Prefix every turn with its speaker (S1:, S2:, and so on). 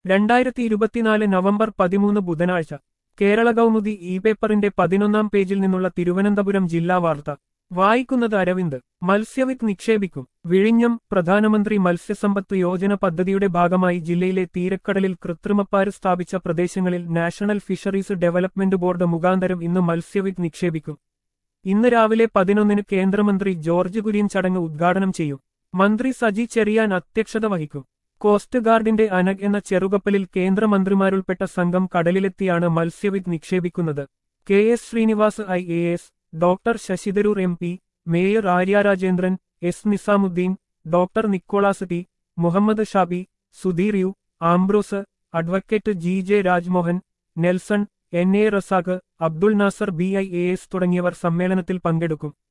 S1: 2024 November 13 ബുധനാഴ്ച Kerala Kaumudi E പേപ്പറിന്റെ 11-ാം പേജിൽ നിന്നുള്ള തിരുവനന്തപുരം ജില്ലാ വാർത്ത വായിക്കുന്നത് അരവിന്ദ്. മത്സ്യവിത്ത് നിക്ഷേപിക്കും വിഴിഞ്ഞം. പ്രധാനമന്ത്രി മത്സ്യസമ്പത്ത് യോജന പദ്ധതിയുടെ ഭാഗമായി ജില്ലയിലെ തീരക്കടലിൽ കൃത്രിമപ്പാര് സ്ഥാപിച്ച പ്രദേശങ്ങളിൽ നാഷണൽ ഫിഷറീസ് ഡെവലപ്മെന്റ് ബോർഡ് മുഖാന്തരം ഇന്ന് മത്സ്യവിത്ത് നിക്ഷേപിക്കും. ഇന്ന് രാവിലെ 11-ന് കേന്ദ്രമന്ത്രി ജോർജ് കുര്യൻ ചടങ്ങ് ഉദ്ഘാടനം ചെയ്യും. മന്ത്രി സജി ചെറിയാൻ അധ്യക്ഷത വഹിക്കും. കോസ്റ്റ് ഗാർഡിന്റെ അനഗ് എന്ന ചെറുകപ്പലിൽ കേന്ദ്രമന്ത്രിമാരുൾപ്പെട്ട സംഘം കടലിലെത്തിയാണ് മത്സ്യവിത്ത് നിക്ഷേപിക്കുന്നത്. K S Srinivas IAS, doctor Shashi Tharoor MP, mayor Arya Rajendran, S Nizamuddin, doctor Nicholas T, Muhammad Shabi, Sudheer U, Ambrose, advocate GJ Rajmohan, Nelson, NA Razak, Abdul Nasar BIAS തുടങ്ങിയവർ സമ്മേളനത്തിൽ പങ്കെടുക്കും.